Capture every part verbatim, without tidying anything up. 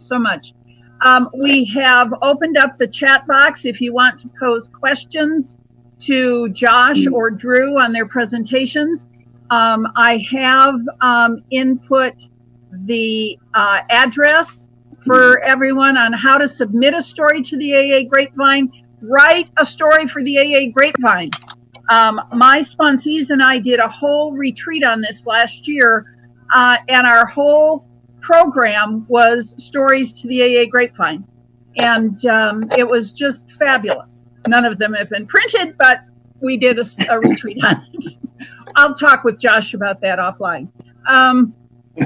so much. Um, we have opened up the chat box if you want to pose questions to Josh or Drew on their presentations. Um, I have um, input the uh, address for everyone on how to submit a story to the A A Grapevine. Write a story for the A A Grapevine. Um, my sponsees and I did a whole retreat on this last year, uh, and our whole program was stories to the A A Grapevine. And um, it was just fabulous. None of them have been printed, but we did a, a retreat on it. I'll talk with Josh about that offline. Um,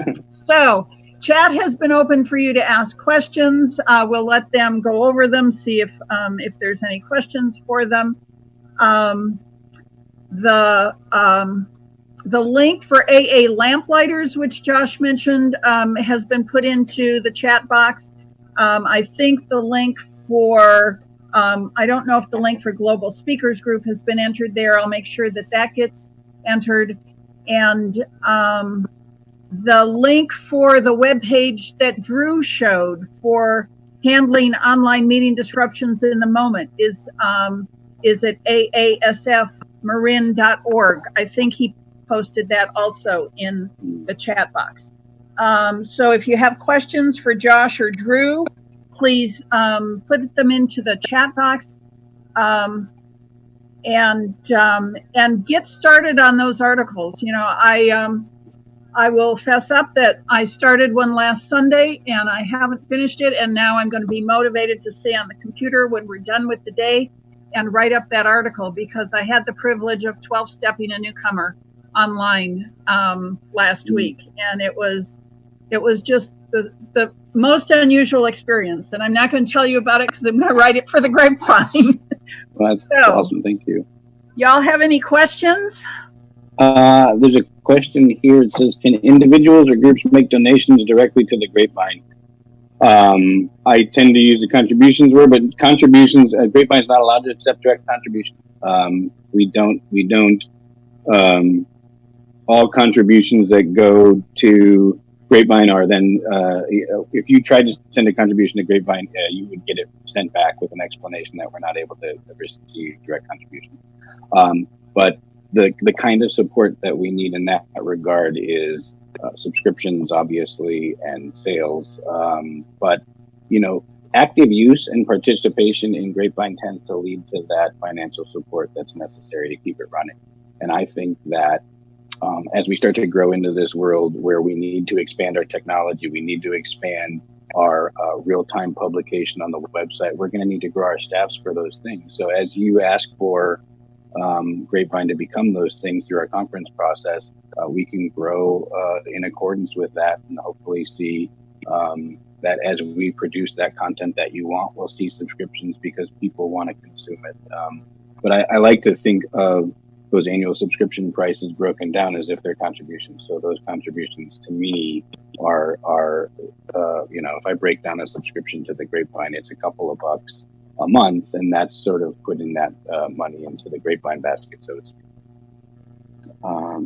so chat has been open for you to ask questions. Uh, we'll let them go over them, see if um, if there's any questions for them. Um, the um, the link for A A Lamplighters, which Josh mentioned, um, has been put into the chat box. Um, I think the link for, um, I don't know if the link for Global Speakers Group has been entered there. I'll make sure that that gets entered. And um, the link for the webpage that Drew showed for handling online meeting disruptions in the moment is um, is at A A S F marin dot org. I think he posted that also in the chat box. Um, so if you have questions for Josh or Drew, please um, put them into the chat box um, and um, and get started on those articles. You know, I um, I will fess up that I started one last Sunday and I haven't finished it, and now I'm going to be motivated to stay on the computer when we're done with the day and write up that article, because I had the privilege of twelve-stepping a newcomer online um, last week, and it was it was just the the most unusual experience. And I'm not going to tell you about it because I'm going to write it for the Grapevine. Well, that's so, awesome. Thank you. Y'all have any questions? Uh, there's a question here. It says, can individuals or groups make donations directly to the Grapevine? Um, I tend to use the contributions word, but contributions, uh, Grapevine is not allowed to accept direct contributions. Um, we don't, we don't, um, all contributions that go to Grapevine are then, uh, if you tried to send a contribution to Grapevine, uh, you would get it sent back with an explanation that we're not able to receive direct contributions. Um, but the, the kind of support that we need in that regard is uh, subscriptions, obviously, and sales. Um, but, you know, active use and participation in Grapevine tends to lead to that financial support that's necessary to keep it running. And I think that Um, as we start to grow into this world where we need to expand our technology, we need to expand our uh, real-time publication on the website, we're going to need to grow our staffs for those things. So as you ask for um, Grapevine to become those things through our conference process, uh, we can grow uh, in accordance with that, and hopefully see um, that as we produce that content that you want, we'll see subscriptions because people want to consume it. Um, but I, I like to think of those annual subscription prices broken down as if they're contributions. So those contributions to me are, are uh, you know, if I break down a subscription to the Grapevine, it's a couple of bucks a month, and that's sort of putting that uh, money into the Grapevine basket, so to speak. Um,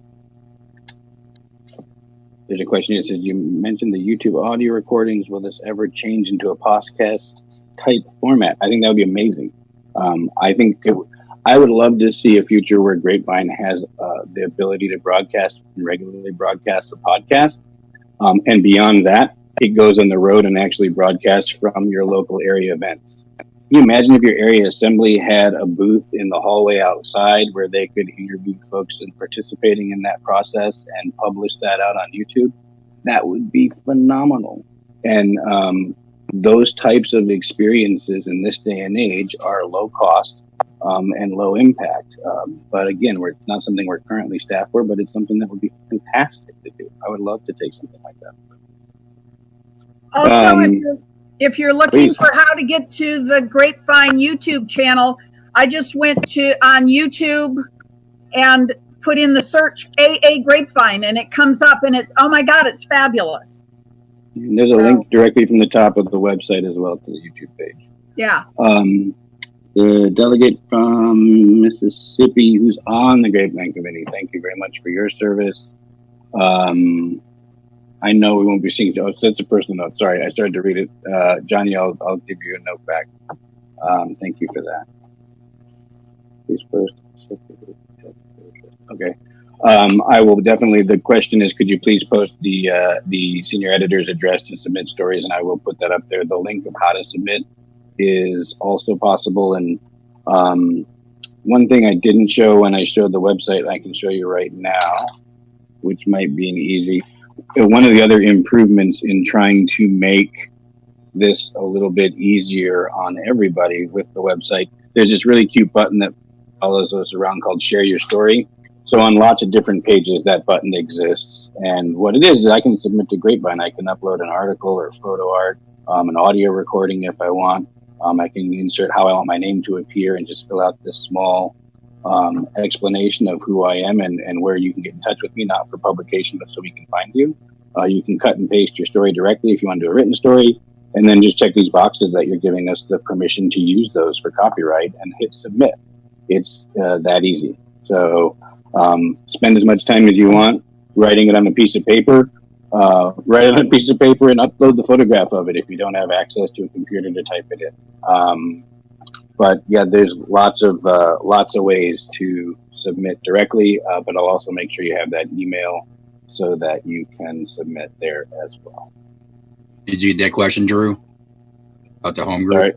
there's a question that says, you mentioned the YouTube audio recordings. Will this ever change into a podcast type format? I think that would be amazing. Um, I think it would. I would love to see a future where Grapevine has uh, the ability to broadcast and regularly broadcast a podcast. Um, and beyond that, it goes on the road and actually broadcasts from your local area events. Can you imagine if your area assembly had a booth in the hallway outside where they could interview folks and participating in that process and publish that out on YouTube? That would be phenomenal. And um, those types of experiences in this day and age are low cost Um, and low impact. Um, but again, we're, it's not something we're currently staffed for, but it's something that would be fantastic to do. I would love to take something like that. Also, um, if, you're, if you're looking please. for how to get to the Grapevine YouTube channel, I just went to on YouTube and put in the search A A Grapevine, and it comes up, and it's, oh my God, it's fabulous. And there's a so, link directly from the top of the website as well to the YouTube page. Yeah. Um, The delegate from Mississippi who's on the Grapevine Committee, thank you very much for your service. Um, I know we won't be seeing. Oh, that's a personal note. Sorry, I started to read it. Uh, Johnny, I'll, I'll give you a note back. Um, thank you for that. Please post. Okay. Um, I will definitely. The question is, could you please post the uh, the senior editor's address to submit stories, and I will put that up there. The link of how to submit is also possible. And um, one thing I didn't show when I showed the website, I can show you right now, which might be an easy. One of the other improvements in trying to make this a little bit easier on everybody with the website, there's this really cute button that follows us around called Share Your Story. So on lots of different pages, that button exists. And what it is, is I can submit to Grapevine. I can upload an article or photo art, um, an audio recording if I want. Um, I can insert how I want my name to appear and just fill out this small um, explanation of who I am and, and where you can get in touch with me, not for publication, but so we can find you. Uh, you can cut and paste your story directly if you want to do a written story, and then just check these boxes that you're giving us the permission to use those for copyright and hit submit. It's uh, that easy. So um, spend as much time as you want writing it on a piece of paper. Uh, write it on a piece of paper and upload the photograph of it if you don't have access to a computer to type it in. Um, But yeah, there's lots of uh, lots of ways to submit directly, uh, but I'll also make sure you have that email so that you can submit there as well. Did you get that question, Drew, about the home group? Sorry.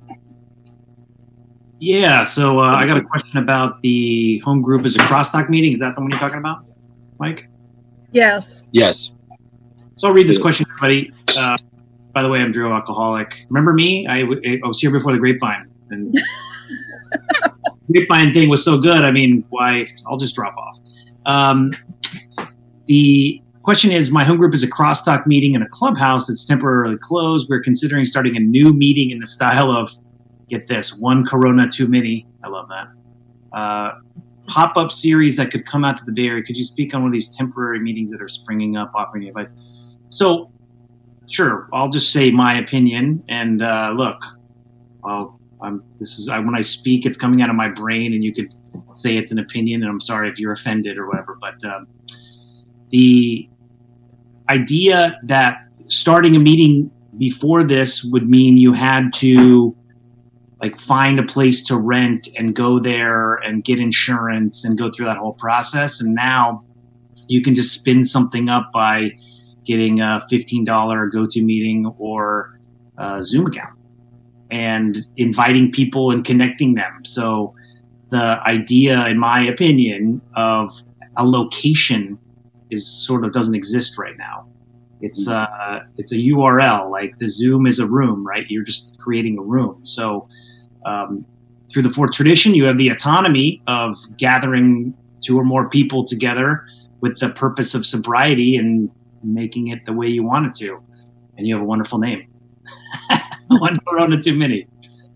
Yeah, so uh, I got a question about the home group as a crosstalk meeting. Is that the one you're talking about, Mike? Yes. Yes. So I'll read this question, everybody. Uh, by the way, I'm Drew, alcoholic. Remember me? I, I was here before the Grapevine. And Grapevine thing was so good. I mean, why? I'll just drop off. Um, the question is, my home group is a crosstalk meeting in a clubhouse that's temporarily closed. We're considering starting a new meeting in the style of, get this, one Corona too many. I love that. Uh, pop-up series that could come out to the Bay Area. Could you speak on one of these temporary meetings that are springing up, offering advice? So, sure, I'll just say my opinion. And uh, look, I'll Um, this is I, when I speak, it's coming out of my brain, and you could say it's an opinion, and I'm sorry if you're offended or whatever. But um, the idea that starting a meeting before this would mean you had to like find a place to rent and go there and get insurance and go through that whole process, and now you can just spin something up by getting a fifteen dollars GoToMeeting or a Zoom account and inviting people and connecting them. So the idea, in my opinion, of a location is sort of doesn't exist right now. It's uh, it's a U R L, like the Zoom is a room, right? You're just creating a room. So um, through the fourth tradition, you have the autonomy of gathering two or more people together with the purpose of sobriety and making it the way you want it to. And you have a wonderful name. One Corona too many.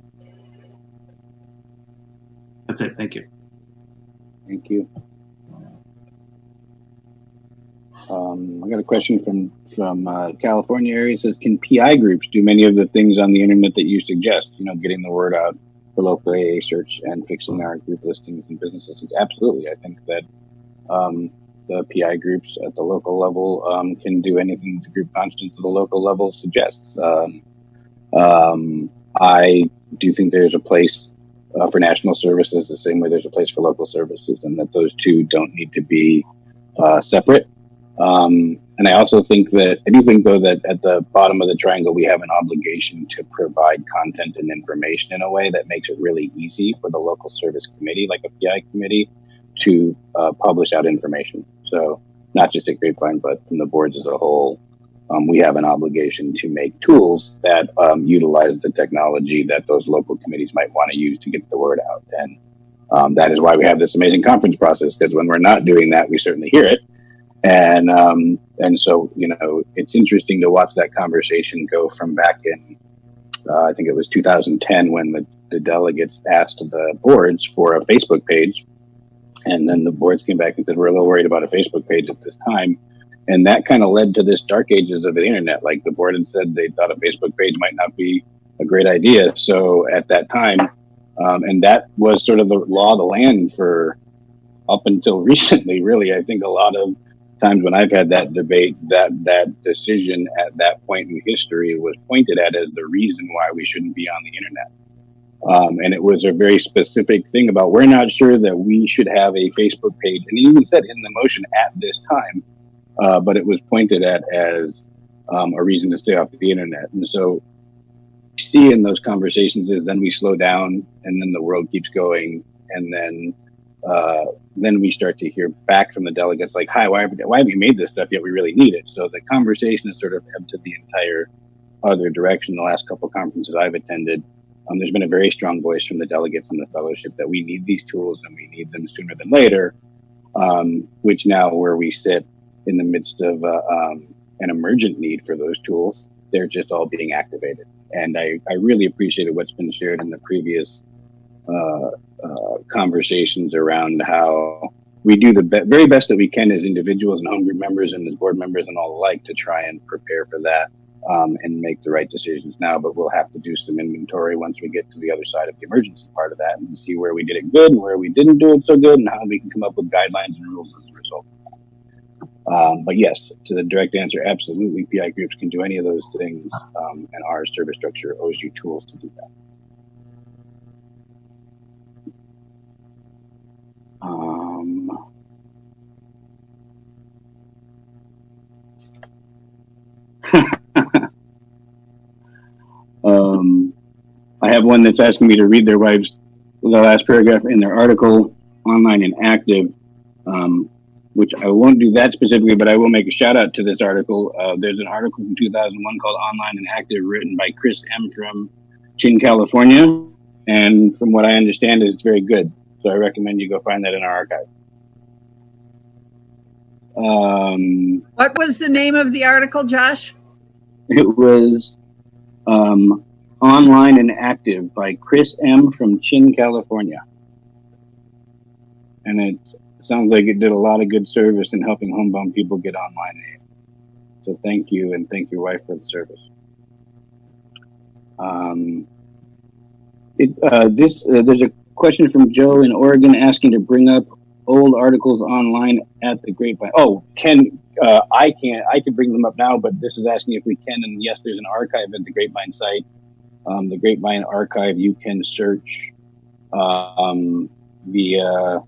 That's it. Thank you. Thank you. Um, I got a question from from uh, California area. It says, can P I groups do many of the things on the internet that you suggest? You know, getting the word out for local A A search and fixing our group listings and business listings. Absolutely. I think that um, the P I groups at the local level um, can do anything the group conscience at the local level suggests. Um, Um, I do think there's a place uh, for national services the same way there's a place for local services, and that those two don't need to be uh, separate. Um, and I also think that, I do think though that at the bottom of the triangle, we have an obligation to provide content and information in a way that makes it really easy for the local service committee, like a P I committee, to uh, publish out information. So not just at Grapevine, but from the boards as a whole. Um, we have an obligation to make tools that um, utilize the technology that those local committees might want to use to get the word out. And um, that is why we have this amazing conference process, because when we're not doing that, we certainly hear it. And um, and so, you know, it's interesting to watch that conversation go from back in, uh, I think it was two thousand ten, when the, the delegates asked the boards for a Facebook page. And then the boards came back and said, we're a little worried about a Facebook page at this time. And that kind of led to this dark ages of the internet. Like the board had said they thought a Facebook page might not be a great idea. So at that time, um, and that was sort of the law of the land for up until recently, really. I think a lot of times when I've had that debate, that that decision at that point in history was pointed at as the reason why we shouldn't be on the internet. Um, and it was a very specific thing about we're not sure that we should have a Facebook page, and he even said in the motion at this time, uh, but it was pointed at as um, a reason to stay off the internet. And so see in those conversations is then we slow down, and then the world keeps going, and then uh, then we start to hear back from the delegates like, hi, why have, why have you made this stuff yet? We really need it. So the conversation has sort of ebbed to the entire other direction. The last couple of conferences I've attended, um, there's been a very strong voice from the delegates in the fellowship that we need these tools and we need them sooner than later, um, which now where we sit in the midst of uh, um, an emergent need for those tools, they're just all being activated. And I, I really appreciated what's been shared in the previous uh, uh, conversations around how we do the be- very best that we can as individuals and home group members and as board members and all alike to try and prepare for that um, and make the right decisions now. But we'll have to do some inventory once we get to the other side of the emergency part of that and see where we did it good and where we didn't do it so good and how we can come up with guidelines and rules as a result. Um, but yes, to the direct answer, absolutely, P I groups can do any of those things, um, and our service structure owes you tools to do that. Um, um, I have one that's asking me to read their wives, the last paragraph in their article, online and active. Um, which I won't do that specifically, but I will make a shout out to this article. Uh, there's an article from two thousand one called Online and Active, written by Chris M. from Chin, California. And from what I understand, it's very good. So I recommend you go find that in our archive. Um, what was the name of the article, Josh? It was um, Online and Active by Chris M. from Chin, California. And it's sounds like it did a lot of good service in helping homebound people get online. So thank you, and thank your wife for the service. Um, it, uh, this uh, there's a question from Joe in Oregon asking to bring up old articles online at the Grapevine. Oh, can uh, I can't I can bring them up now, but this is asking if we can. And yes, there's an archive at the Grapevine site. Um, the Grapevine archive. You can search um, via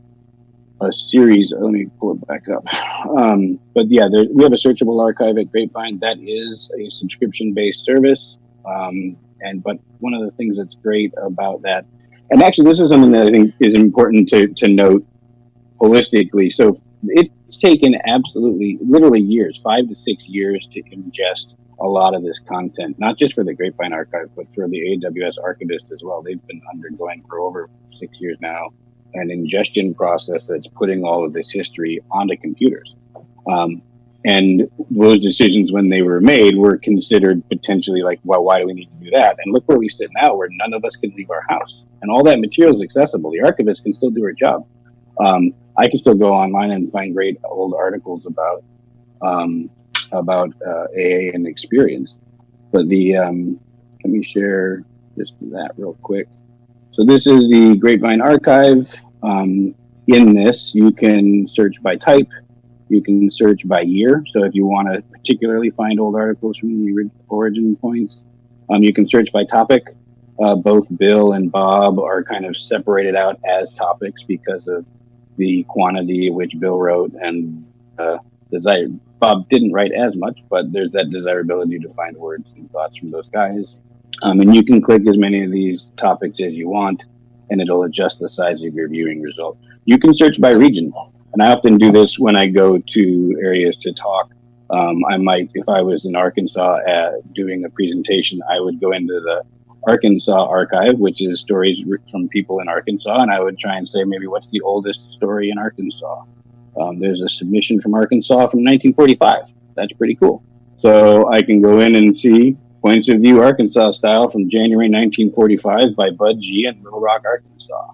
a series. Let me pull it back up. Um, but yeah, there, we have a searchable archive at Grapevine that is a subscription-based service. Um, and but one of the things that's great about that, and actually this is something that I think is important to, to note holistically. So it's taken absolutely, literally years, five to six years to ingest a lot of this content, not just for the Grapevine archive, but for the A W S archivist as well. They've been undergoing for over six years now an ingestion process that's putting all of this history onto computers. Um, and those decisions, when they were made, were considered potentially like, well, why do we need to do that? And look where we sit now, where none of us can leave our house. And all that material is accessible. The archivist can still do her job. Um, I can still go online and find great old articles about um, about uh, A A and experience. But the um, let me share just that real quick. So this is the Grapevine archive. Um, in this, you can search by type, you can search by year. So if you want to particularly find old articles from the origin points, um, you can search by topic. Uh, both Bill and Bob are kind of separated out as topics because of the quantity which Bill wrote, and uh, desire. Bob didn't write as much, but there's that desirability to find words and thoughts from those guys. Um, and you can click as many of these topics as you want, and it'll adjust the size of your viewing result. You can search by region, and I often do this when I go to areas to talk. Um, I might, if I was in Arkansas uh, doing a presentation, I would go into the Arkansas archive, which is stories from people in Arkansas, and I would try and say, maybe what's the oldest story in Arkansas? Um, there's a submission from Arkansas from nineteen forty-five. That's pretty cool. So I can go in and see Points of View Arkansas Style from January nineteen forty-five by Bud G. in Little Rock, Arkansas.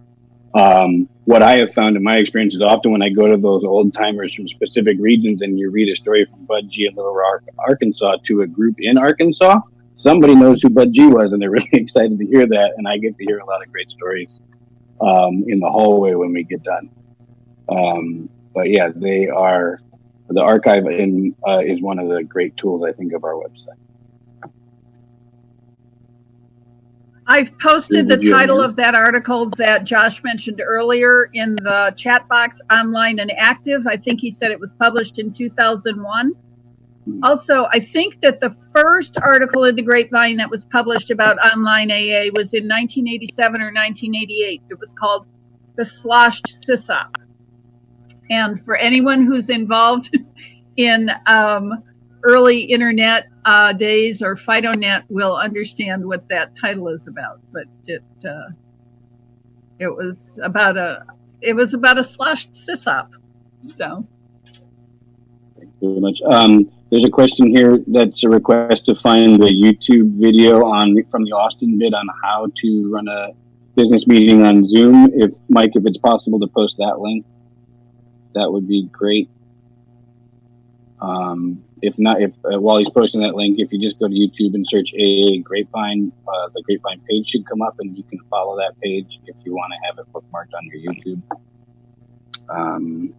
Um, what I have found in my experience is often when I go to those old timers from specific regions and you read a story from Bud G. in Little Rock, Arkansas to a group in Arkansas, somebody knows who Bud G was, and they're really excited to hear that. And I get to hear a lot of great stories um, in the hallway when we get done. Um, but yeah, they are the archive in, uh, is one of the great tools, I think, of our website. I've posted the Did you title have- of that article that Josh mentioned earlier in the chat box, Online and Active. I think he said it was published in two thousand one. Also, I think that the first article in the Grapevine that was published about online A A was in nineteen eighty-seven or nineteen eighty-eight. It was called The Sloshed Sysop. And for anyone who's involved in um, early internet uh, days or FidoNet will understand what that title is about. But it uh, it was about a it was about a sloshed sysop. So. Thank you very much. Um, there's a question here that's a request to find the YouTube video on from the Austin bid on how to run a business meeting on Zoom. If Mike, if it's possible to post that link, that would be great. Um, if not, if uh, while he's posting that link, if you just go to YouTube and search A A Grapevine, uh, the Grapevine page should come up, and you can follow that page if you want to have it bookmarked on your YouTube. Um,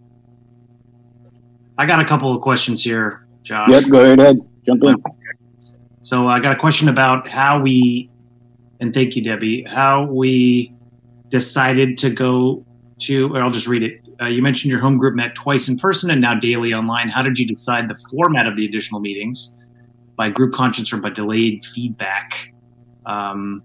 I got a couple of questions here, Josh. Yep, go right ahead. Jump in. So I got a question about how we, and thank you, Debbie, how we decided to go to, or I'll just read it. Uh, you mentioned your home group met twice in person and now daily online. How did you decide the format of the additional meetings? By group conscience or by delayed feedback? Um,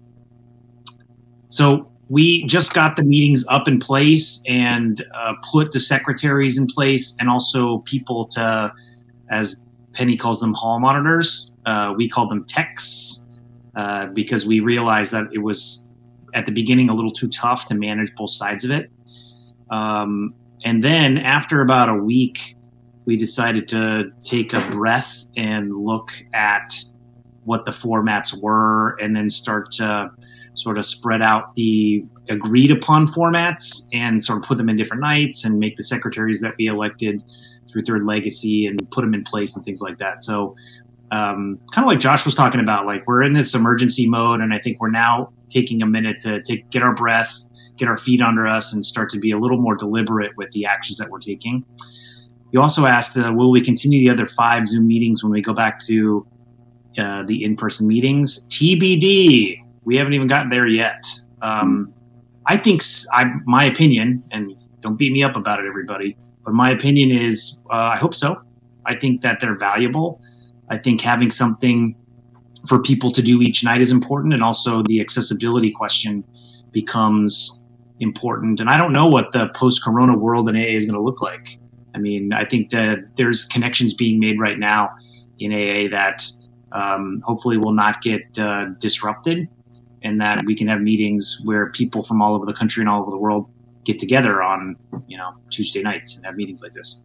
so we just got the meetings up in place and uh, put the secretaries in place and also people to, as Penny calls them, hall monitors. Uh, we call them techs uh, because we realized that it was at the beginning a little too tough to manage both sides of it. Um, and then after about a week, we decided to take a breath and look at what the formats were and then start to sort of spread out the agreed upon formats and sort of put them in different nights and make the secretaries that we elected through Third Legacy and put them in place and things like that. So um, kind of like Josh was talking about, like we're in this emergency mode, and I think we're now taking a minute to take, get our breath, get our feet under us, and start to be a little more deliberate with the actions that we're taking. You also asked, uh, will we continue the other five Zoom meetings when we go back to uh, the in-person meetings? T B D. We haven't even gotten there yet. Um, I think, I, my opinion, and don't beat me up about it, everybody, but my opinion is uh, I hope so. I think that they're valuable. I think having something for people to do each night is important, and also the accessibility question becomes important. And I don't know what the post-corona world in A A is going to look like. I mean, I think that there's connections being made right now in A A that um, hopefully will not get uh, disrupted, and that we can have meetings where people from all over the country and all over the world get together on, you know, Tuesday nights and have meetings like this.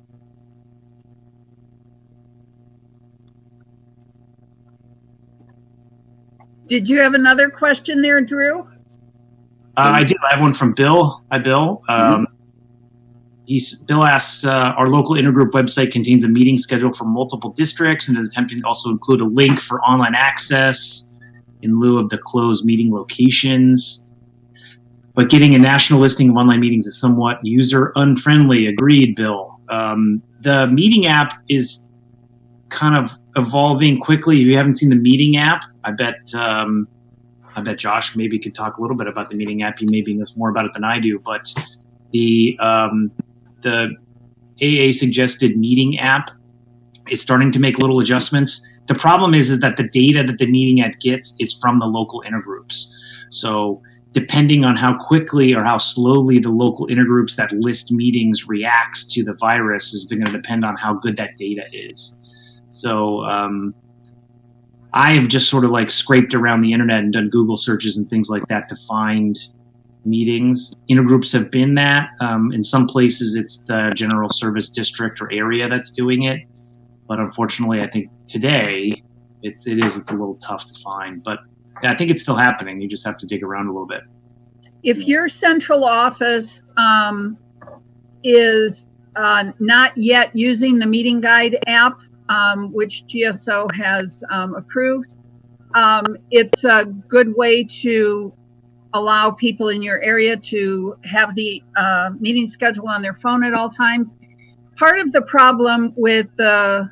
Did you have another question there, Drew? Uh, I do. I have one from Bill. Hi, Bill. Um, mm-hmm. He's, Bill asks, uh, our local intergroup website contains a meeting schedule for multiple districts and is attempting to also include a link for online access in lieu of the closed meeting locations. But getting a national listing of online meetings is somewhat user unfriendly. Agreed, Bill. Um, the meeting app is kind of evolving quickly. If you haven't seen the meeting app, I bet um, I bet Josh maybe could talk a little bit about the meeting app. He maybe knows more about it than I do. But the um, the A A suggested meeting app is starting to make little adjustments. The problem is, is that the data that the meeting app gets is from the local intergroups. So depending on how quickly or how slowly the local intergroups that list meetings reacts to the virus is going to depend on how good that data is. So um, I've just sort of like scraped around the internet and done Google searches and things like that to find meetings. Intergroups have been that. Um, in some places, it's the general service district or area that's doing it. But unfortunately, I think today it's it is it's a little tough to find. But I think it's still happening. You just have to dig around a little bit. If your central office um, is uh, not yet using the Meeting Guide app, um, which G S O has um, approved, um, it's a good way to allow people in your area to have the uh, meeting schedule on their phone at all times. part of the problem with the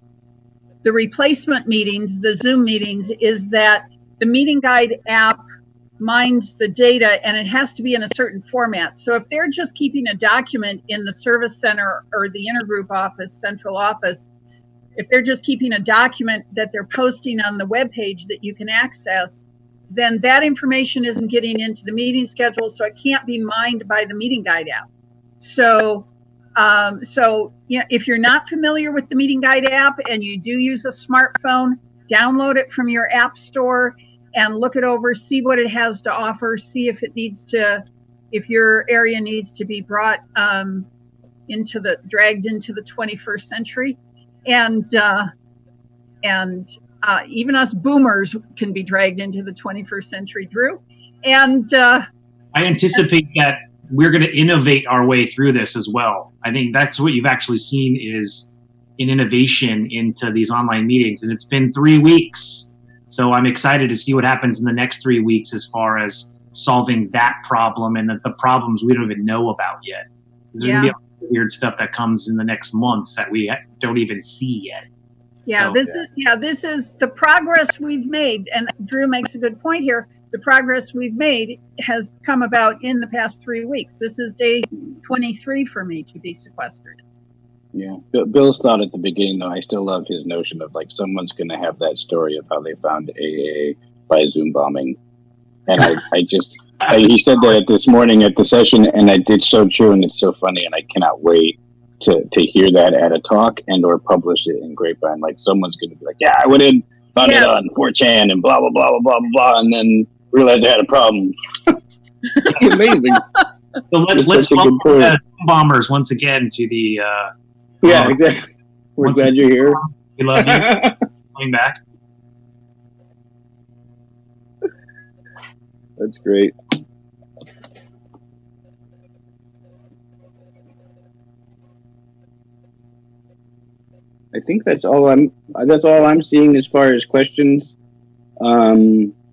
the replacement meetings, the Zoom meetings, is that the meeting guide app mines the data and it has to be in a certain format. So if they're just keeping a document in the service center or the intergroup office, central office, if they're just keeping a document that they're posting on the web page that you can access, then that information isn't getting into the meeting schedule, so it can't be mined by the meeting guide app. So, um, so you know, if you're not familiar with the meeting guide app and you do use a smartphone, download it from your app store and look it over, see what it has to offer, see if it needs to, if your area needs to be brought um, into the, dragged into the twenty-first century. And uh, and uh, even us boomers can be dragged into the twenty-first century, Drew. And uh, I anticipate that we're going to innovate our way through this as well. I think that's what you've actually seen is an innovation into these online meetings. And it's been three weeks. So I'm excited to see what happens in the next three weeks as far as solving that problem and the, the problems we don't even know about yet. There's Yeah. going to be weird stuff that comes in the next month that we don't even see yet. yeah, So- this is yeah, this is the progress we've made. And Drew makes a good point here. The progress we've made has come about in the past three weeks. This is day twenty-three for me to be sequestered. Yeah. Bill- Bill's thought at the beginning, though, I still love his notion of like someone's going to have that story of how they found A A A by Zoom bombing. And I, I just, I, he said that this morning at the session, and I, it's so true and it's so funny, and I cannot wait to, to hear that at a talk and or publish it in Grapevine. Like someone's going to be like, yeah, I went in, found Yeah. it on four chan and blah, blah, blah, blah, blah, blah, and then realized I had a problem. Amazing. So let's, That's let's such a good welcome point. the bombers once again to the, uh, Yeah, Um, exactly. We're once glad you're here. we love you coming back. That's great. I think that's all I'm. That's all I'm seeing as far as questions. Um,